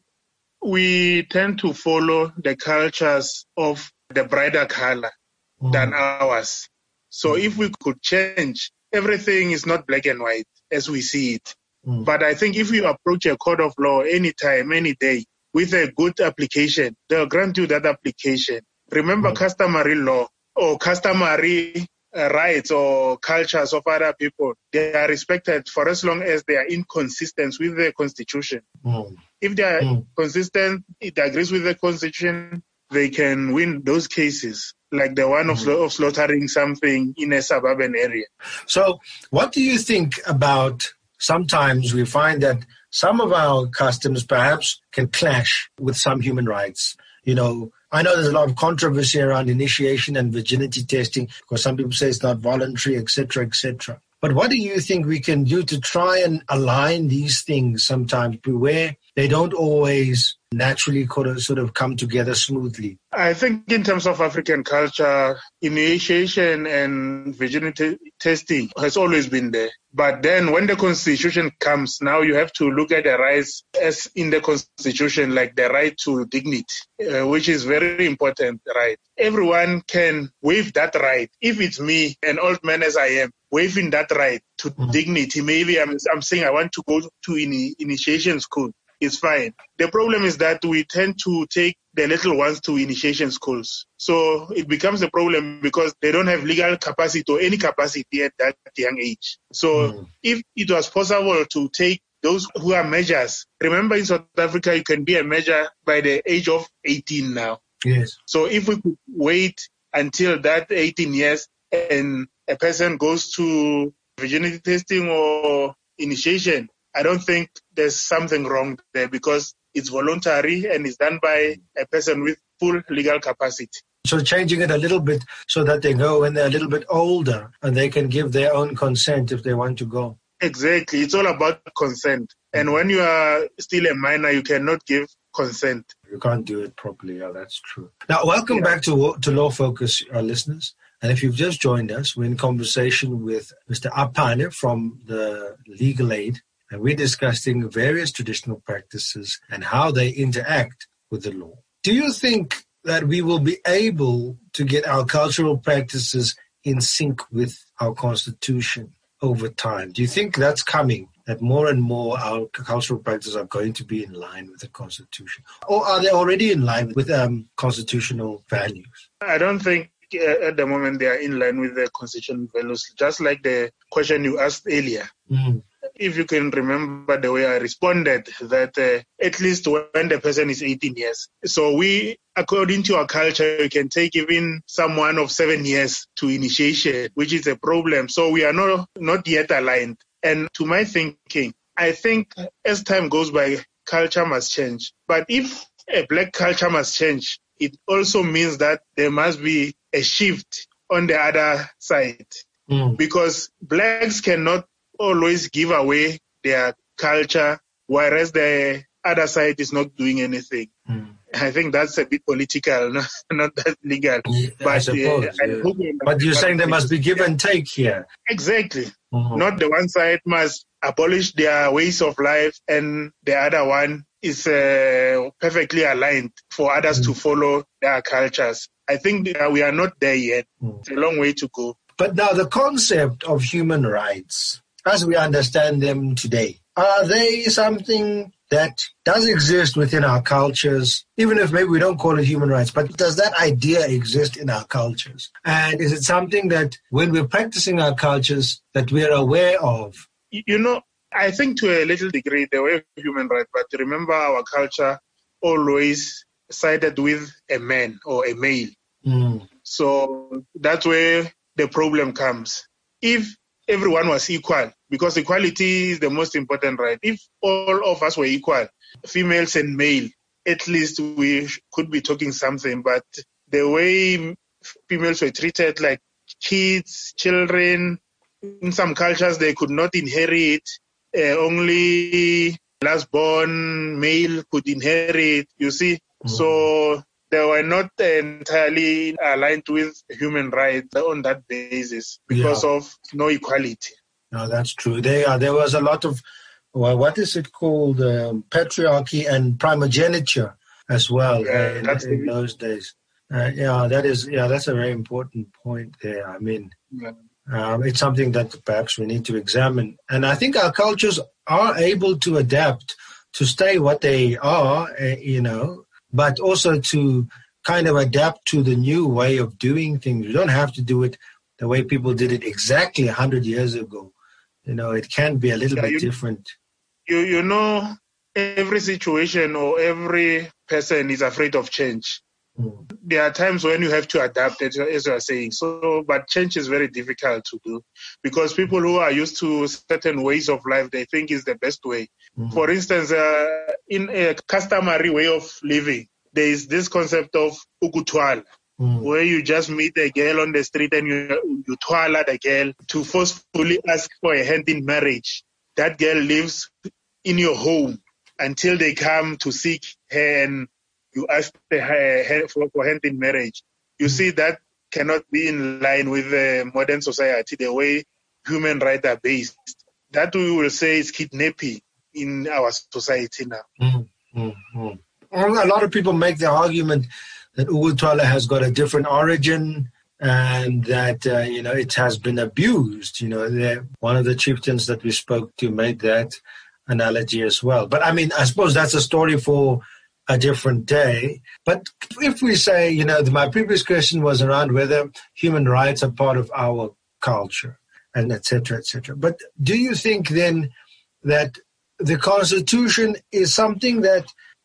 we tend to follow the cultures of the brighter color mm. than ours. So mm. if we could change, everything is not black and white as we see it. Mm. But I think if you approach a court of law anytime, any day, with a good application, they'll grant you that application. Remember mm. customary law or customary uh, rights or cultures of other people, they are respected for as long as they are inconsistent with the constitution. Mm. If they are mm. consistent, it agrees with the constitution, they can win those cases, like the one of, mm. of slaughtering something in a suburban area. So what do you think about, sometimes we find that some of our customs perhaps can clash with some human rights? You know, I know there's a lot of controversy around initiation and virginity testing because some people say it's not voluntary, et cetera, et cetera. But what do you think we can do to try and align these things sometimes where they don't always naturally sort of come together smoothly? I think in terms of African culture, initiation and virginity testing has always been there. But then when the constitution comes, now you have to look at the rights as in the constitution, like the right to dignity, uh, which is very important, right? Everyone can waive that right. If it's me, an old man as I am, waiving that right to mm-hmm. dignity, maybe I'm, I'm saying I want to go to in, initiation school. It's fine. The problem is that we tend to take the little ones to initiation schools. So it becomes a problem because they don't have legal capacity or any capacity at that young age. So mm. if it was possible to take those who are majors, remember in South Africa, you can be a major by the age of eighteen now. Yes. So if we could wait until that eighteen years and a person goes to virginity testing or initiation, I don't think there's something wrong there because it's voluntary and it's done by a person with full legal capacity. So changing it a little bit so that they go when they're a little bit older and they can give their own consent if they want to go. Exactly. It's all about consent. And when you are still a minor, you cannot give consent. You can't do it properly. Yeah, that's true. Now, welcome yeah. back to, to Law Focus, our listeners. And if you've just joined us, we're in conversation with Mister Apane from the Legal Aid. And we're discussing various traditional practices and how they interact with the law. Do you think that we will be able to get our cultural practices in sync with our constitution over time? Do you think that's coming, that more and more our cultural practices are going to be in line with the constitution? Or are they already in line with um, constitutional values? I don't think at the moment they are in line with the constitutional values, just like the question you asked earlier. Mm. If you can remember the way I responded, that uh, at least when the person is eighteen years. So we, according to our culture, we can take even someone of seven years to initiation, which is a problem. So we are not, not yet aligned. And to my thinking, I think as time goes by, culture must change. But if a black culture must change, it also means that there must be a shift on the other side. Mm. Because blacks cannot always give away their culture, whereas the other side is not doing anything. Mm. I think that's a bit political, not, not that legal. Yeah, but, I suppose, uh, yeah. I but you're saying there must be give and take here. Exactly. Mm-hmm. Not the one side must abolish their ways of life and the other one is uh, perfectly aligned for others mm. to follow their cultures. I think we are not there yet. Mm. It's a long way to go. But now the concept of human rights, as we understand them today, are they something that does exist within our cultures, even if maybe we don't call it human rights, but does that idea exist in our cultures? And is it something that when we're practicing our cultures that we're aware of? You know, I think to a little degree they were human rights, but remember our culture always sided with a man or a male. Mm. So that's where the problem comes. If everyone was equal, because equality is the most important right. If all of us were equal, females and male, at least we could be talking something. But the way females were treated like kids, children, in some cultures they could not inherit. Uh, only last born male could inherit, you see. Mm-hmm. So they were not entirely aligned with human rights on that basis because yeah. of no equality. No, that's true. They are, there was a lot of, well, what is it called, um, patriarchy and primogeniture as well yeah, in, that's in those days. Uh, yeah, that is, yeah, that's a very important point there. I mean, yeah. um, it's something that perhaps we need to examine. And I think our cultures are able to adapt to stay what they are, uh, you know, but also to kind of adapt to the new way of doing things. You don't have to do it the way people did it exactly one hundred years ago. You know, it can be a little yeah, bit you, different. You you know, every situation or every person is afraid of change. Mm. There are times when you have to adapt, as you are saying. So, but change is very difficult to do because people who are used to certain ways of life, they think is the best way. Mm-hmm. For instance, uh, in a customary way of living, there is this concept of ukutwala, mm. where you just meet a girl on the street and you, you twala the girl to forcefully ask for a hand in marriage. That girl lives in your home until they come to seek her and you ask her for, for hand in marriage. You see, that cannot be in line with the modern society, the way human rights are based. That we will say is kidnapping in our society now. Mm-hmm. Mm-hmm. A lot of people make the argument that ukutwala has got a different origin and that, uh, you know, it has been abused. You know, one of the chieftains that we spoke to made that analogy as well. But, I mean, I suppose that's a story for a different day. But if we say, you know, my previous question was around whether human rights are part of our culture and et cetera, et cetera. But do you think then that the Constitution is something that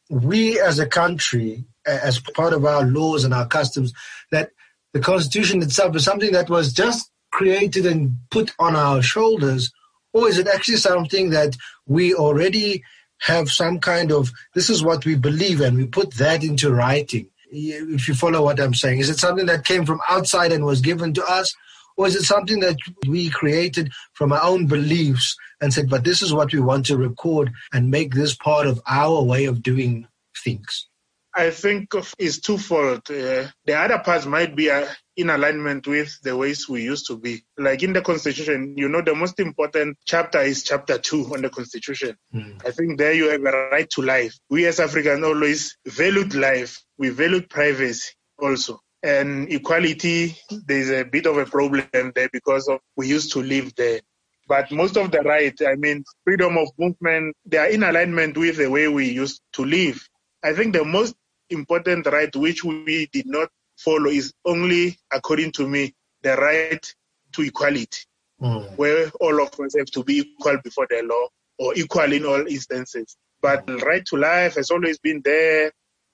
we as a country, as part of our laws and our customs, that the Constitution itself is something that was just created and put on our shoulders, or is it actually something that we already have some kind of, this is what we believe and we put that into writing? If you follow what I'm saying, is it something that came from outside and was given to us? Or is it something that we created from our own beliefs and said, but this is what we want to record and make this part of our way of doing things? I think it's twofold. Uh, the other parts might be uh, in alignment with the ways we used to be. Like in the Constitution, you know, the most important chapter is chapter two on the Constitution. Mm. I think there you have a right to life. We as Africans always valued life. We valued privacy also. And equality, there's a bit of a problem there because of we used to live there. But most of the right, I mean, freedom of movement, they are in alignment with the way we used to live. I think the most important right which we did not follow is only, according to me, the right to equality, mm. where all of us have to be equal before the law or equal in all instances. But the right to life has always been there,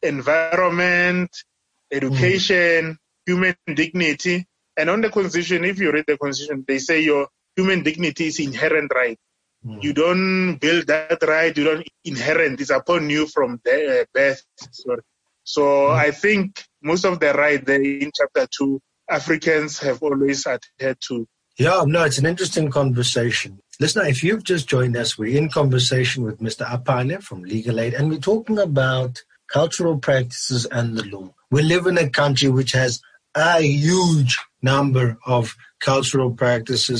environment, education, mm. human dignity. And on the Constitution, if you read the Constitution, they say your human dignity is inherent right. Mm. You don't build that right, you don't inherit. It's upon you from the, uh, birth. Sorry. So mm. I think most of the right there in chapter two, Africans have always adhered to. Yeah, no, it's an interesting conversation. Listener, if you've just joined us, we're in conversation with Mister Apane from Legal Aid, and we're talking about cultural practices and the law. We live in a country which has a huge number of cultural practices.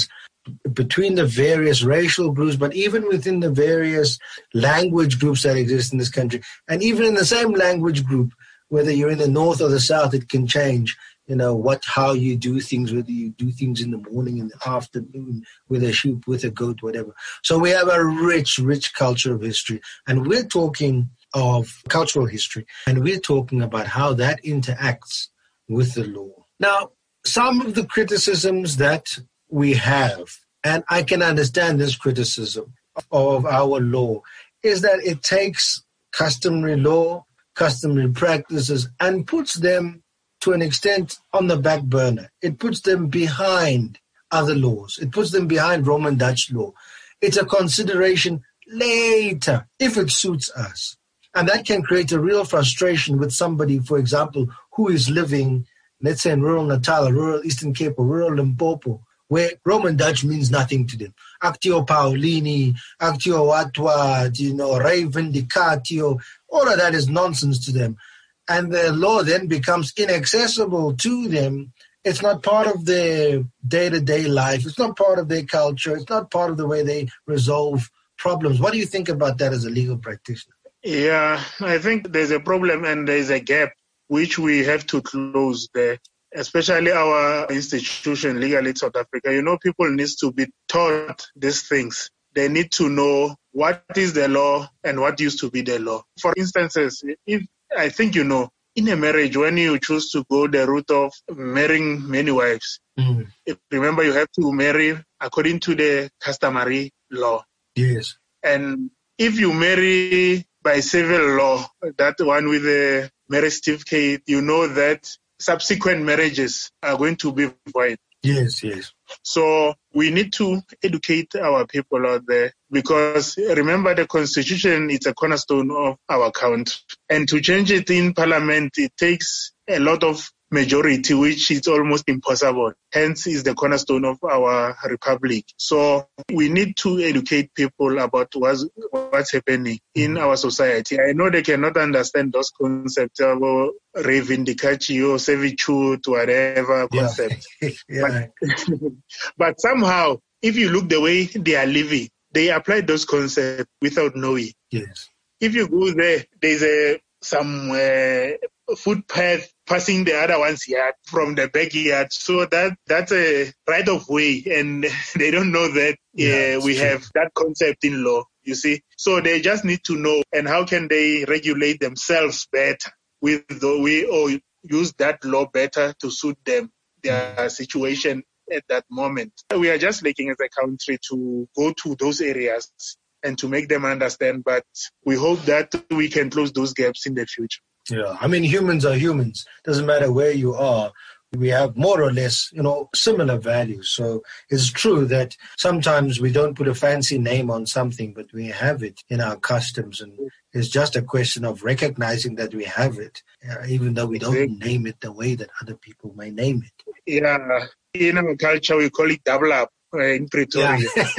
between the various racial groups, but even within the various language groups that exist in this country. And even in the same language group, whether you're in the north or the south, it can change, you know, what, how you do things, whether you do things in the morning, in the afternoon, with a sheep, with a goat, whatever. So we have a rich, rich culture of history. And we're talking of cultural history, and we're talking about how that interacts with the law. Now, some of the criticisms that we have, and I can understand this criticism of our law, is that it takes customary law, customary practices, and puts them to an extent on the back burner. It puts them behind other laws. It puts them behind Roman Dutch law. It's a consideration later, if it suits us. And that can create a real frustration with somebody, for example, who is living, let's say in rural Natal, rural Eastern Cape, or rural Limpopo, where Roman Dutch means nothing to them. Actio Paulini, Actio Watwa, you know, Re Vindicatio, all of that is nonsense to them. And the law then becomes inaccessible to them. It's not part of their day-to-day life. It's not part of their culture. It's not part of the way they resolve problems. What do you think about that as a legal practitioner? Yeah, I think there's a problem and there's a gap which we have to close there, especially our institution, Legal Aid South Africa. You know, people need to be taught these things. They need to know what is the law and what used to be the law. For instances, if I think you know, in a marriage, when you choose to go the route of marrying many wives, mm. remember you have to marry according to the customary law. Yes. And if you marry by civil law, that one with the marriage certificate, you know that subsequent marriages are going to be void. Yes, yes. So we need to educate our people out there, because remember, the Constitution is a cornerstone of our country. And to change it in Parliament, it takes a lot of majority, which is almost impossible. Hence is the cornerstone of our republic. So we need to educate people about what's, what's happening in our society. I know they cannot understand those concepts of reivindicatio, servitude, whatever concept. Yeah. Yeah. But, but somehow, if you look the way they are living, they apply those concepts without knowing. Yes. If you go there, there's a some uh, footpath passing the other one's yard from the backyard. So that that's a right of way, and they don't know that uh, yeah, we true. have that concept in law, you see. So they just need to know, and how can they regulate themselves better with the way, or use that law better to suit them, their mm. situation at that moment. We are just looking as a country to go to those areas and to make them understand, but we hope that we can close those gaps in the future. Yeah, I mean, humans are humans. Doesn't matter where you are. We have more or less, you know, similar values. So it's true that sometimes we don't put a fancy name on something, but we have it in our customs. And it's just a question of recognizing that we have it, uh, even though we don't exactly. name it the way that other people may name it. Yeah, in our culture, we call it double up. Uh, in Pretoria.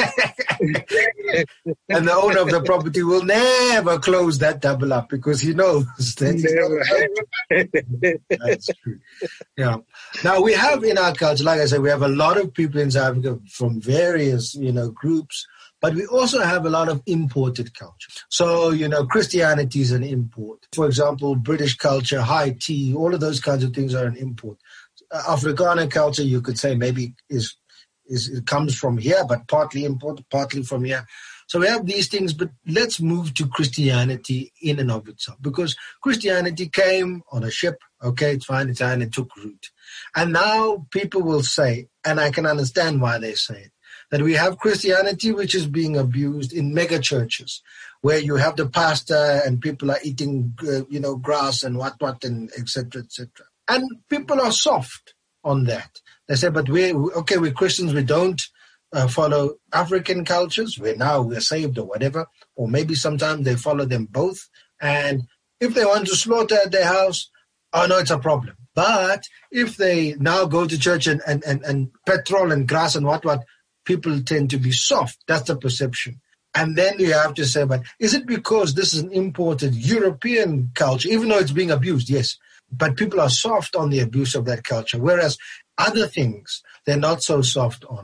Yeah. And the owner of the property will never close that double up because he knows that that's true. Yeah. Now we have in our culture, like I said, we have a lot of people in South Africa from various, you know, groups, but we also have a lot of imported culture. So, you know, Christianity is an import. For example, British culture, high tea, all of those kinds of things are an import. Uh, Afrikaner culture, you could say maybe is Is, it comes from here, but partly imported, partly from here. So we have these things, but let's move to Christianity in and of itself, because Christianity came on a ship. Okay, it's fine, it's fine, it took root. And now people will say, and I can understand why they say it, that we have Christianity which is being abused in mega churches, where you have the pastor and people are eating, uh, you know, grass and what, what, and et cetera, et cetera. And people are soft on that. They say, but we okay, we're Christians, we don't uh, follow African cultures. We're now, we're saved or whatever. Or maybe sometimes they follow them both. And if they want to slaughter at their house, oh no, it's a problem. But if they now go to church and, and, and, and petrol and grass and what, what, people tend to be soft. That's the perception. And then you have to say, but is it because this is an imported European culture, even though it's being abused? Yes. But people are soft on the abuse of that culture, whereas other things they're not so soft on.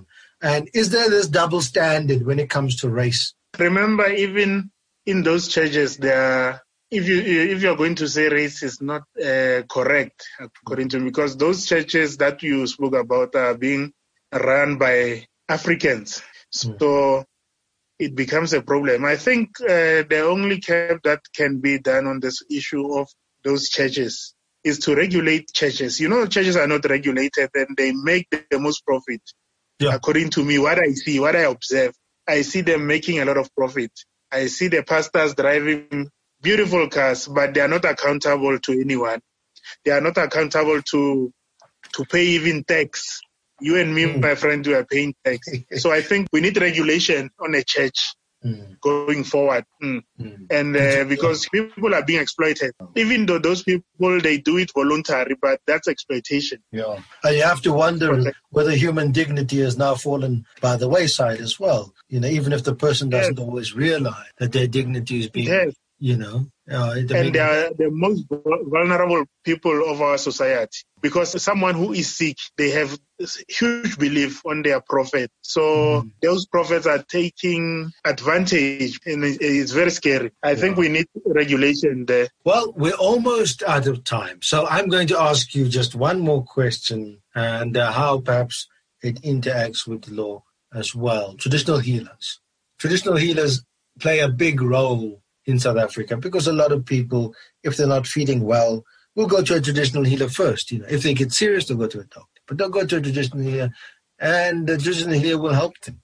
And is there this double standard when it comes to race? Remember, even in those churches, there are, if you if you're going to say race is not uh, correct, according to me, because those churches that you spoke about are being run by Africans. So mm. it becomes a problem. I think uh, the only cap that can be done on this issue of those churches is to regulate churches. You know, churches are not regulated and they make the most profit. Yeah. According to me, what I see, what I observe, I see them making a lot of profit. I see the pastors driving beautiful cars, but they are not accountable to anyone. They are not accountable to to pay even tax. You and me, mm. my friend, we are paying tax. So I think we need regulation on a church mm. going forward. Mm. Mm. And uh, because people are being exploited, even though those people, they do it voluntarily, but that's exploitation. Yeah. And you have to wonder whether human dignity has now fallen by the wayside as well. You know, even if the person doesn't yes. always realize that their dignity is being, yes. you know. Uh, and they are the most vulnerable people of our society, because someone who is sick, they have huge belief on their prophet. So mm. those prophets are taking advantage, and it's very scary. I yeah. think we need regulation there. Well, we're almost out of time. So I'm going to ask you just one more question, and uh, how perhaps it interacts with the law as well. Traditional healers. Traditional healers play a big role in South Africa, because a lot of people, if they're not feeling well, will go to a traditional healer first. You know, if they get serious, they'll go to a doctor, but they'll go to a traditional healer, and the traditional healer will help them.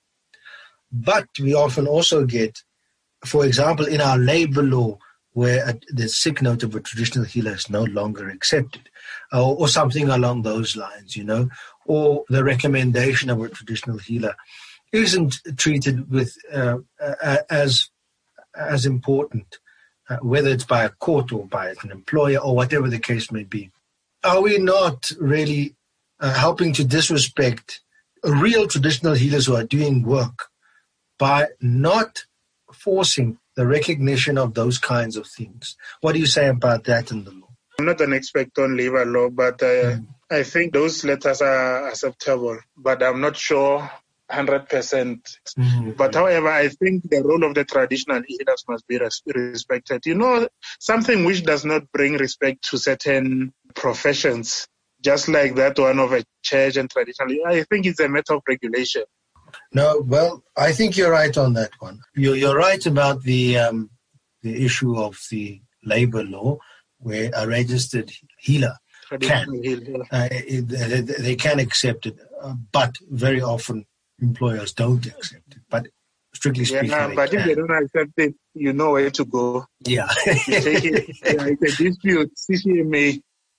But we often also get, for example, in our labor law, where a, the sick note of a traditional healer is no longer accepted, or, or something along those lines, you know, or the recommendation of a traditional healer isn't treated with uh, uh, as as important, uh, whether it's by a court or by an employer or whatever the case may be. Are we not really uh, helping to disrespect real traditional healers who are doing work by not forcing the recognition of those kinds of things? What do you say about that in the law? I'm not an expert on labor law, but uh, mm. I think those letters are acceptable, but I'm not sure one hundred percent. Mm-hmm. But however, I think the role of the traditional healers must be res- respected. You know, something which does not bring respect to certain professions, just like that one of a church and traditional, I think it's a matter of regulation. No, well, I think you're right on that one. You're, you're right about the um, the issue of the labor law, where a registered healer can, healer. Uh, they, they can accept it, uh, but very often employers don't accept it. But strictly speaking, yeah, they but can. If they don't accept it, you know where to go. Yeah. You take it. Yeah, it's a dispute, C C M A.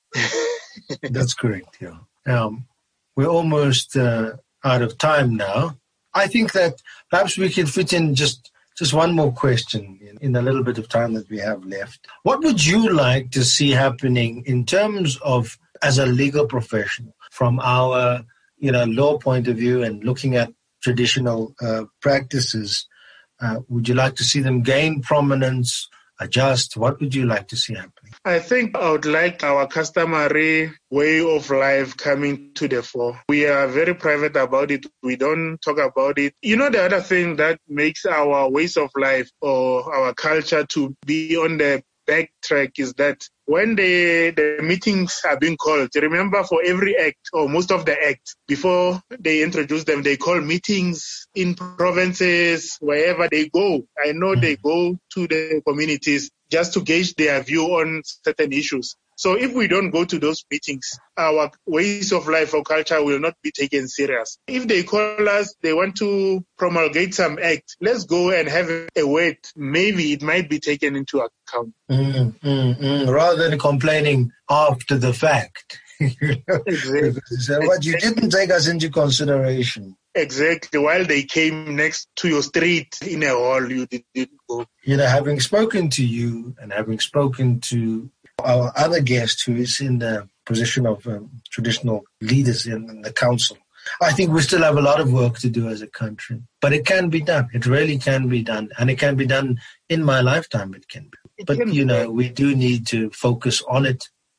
That's correct, yeah. Um, we're almost uh, out of time now. I think that perhaps we can fit in just, just one more question in, in a little bit of time that we have left. What would you like to see happening in terms of, as a legal professional, from our you know, law point of view and looking at traditional uh, practices? Uh, would you like to see them gain prominence, adjust? What would you like to see happening? I think I would like our customary way of life coming to the fore. We are very private about it. We don't talk about it. You know, the other thing that makes our ways of life or our culture to be on the backtrack is that when the, the meetings are being called, remember for every act or most of the acts, before they introduce them, they call meetings in provinces, wherever they go. I know they go to the communities just to gauge their view on certain issues. So if we don't go to those meetings, our ways of life or culture will not be taken serious. If they call us, they want to promulgate some act, let's go and have a word. Maybe it might be taken into account. Mm, mm, mm. Rather than complaining after the fact. Exactly. So what, you didn't take us into consideration. Exactly. While they came next to your street in a hall, you didn't go. You know, having spoken to you and having spoken to our other guest who is in the position of um, traditional leaders in, in the council, I think we still have a lot of work to do as a country. But it can be done. It really can be done. And it can be done in my lifetime. It can be. But, you know, we do need to focus on it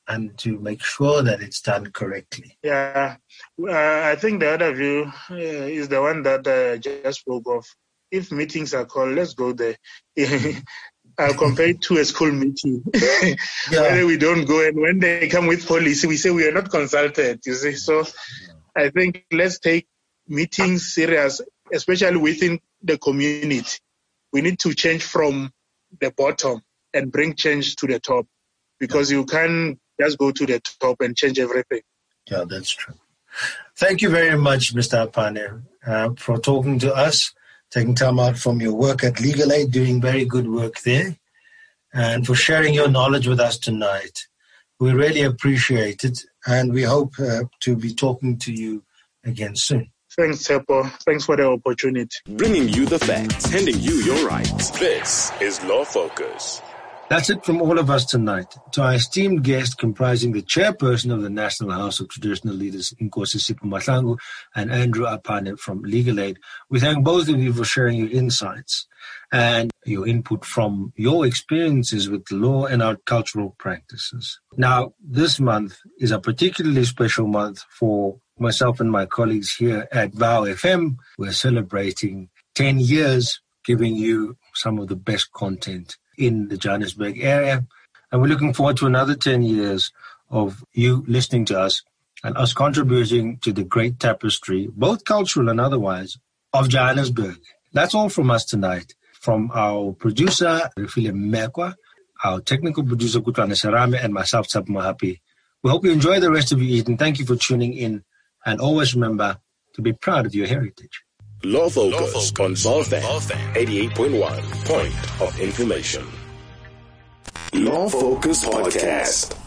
and to make sure that it's done correctly. Yeah, uh, I think the other view uh, is the one that I uh, just spoke of. If meetings are called, let's go there. I'll compare it to a school meeting. Yeah. Whether we don't go, and when they come with policy, we say we are not consulted, you see. So I think let's take meetings serious, especially within the community. We need to change from the bottom and bring change to the top, because you can't just go to the top and change everything. Yeah, that's true. Thank you very much, Mister Apane, uh, for talking to us, taking time out from your work at Legal Aid, doing very good work there, and for sharing your knowledge with us tonight. We really appreciate it, and we hope uh, to be talking to you again soon. Thanks, Tsepo. Thanks for the opportunity. Bringing you the facts, handing you your rights. This is Law Focus. That's it from all of us tonight. To our esteemed guest, comprising the chairperson of the National House of Traditional Leaders, Nkosi Sipho Mahlangu, and Andrew Apane from Legal Aid, we thank both of you for sharing your insights and your input from your experiences with the law and our cultural practices. Now, this month is a particularly special month for myself and my colleagues here at Vow F M. We're celebrating ten years, giving you some of the best content in the Johannesburg area. And we're looking forward to another ten years of you listening to us and us contributing to the great tapestry, both cultural and otherwise, of Johannesburg. That's all from us tonight. From our producer, Refile Mekwa, our technical producer, Kutwane Sarame, and myself, Tsepo Mohapi. We hope you enjoy the rest of your evening. Thank you for tuning in. And always remember to be proud of your heritage. Law Focus on Vow F M, eighty-eight point one, point of information. Law Focus Podcast.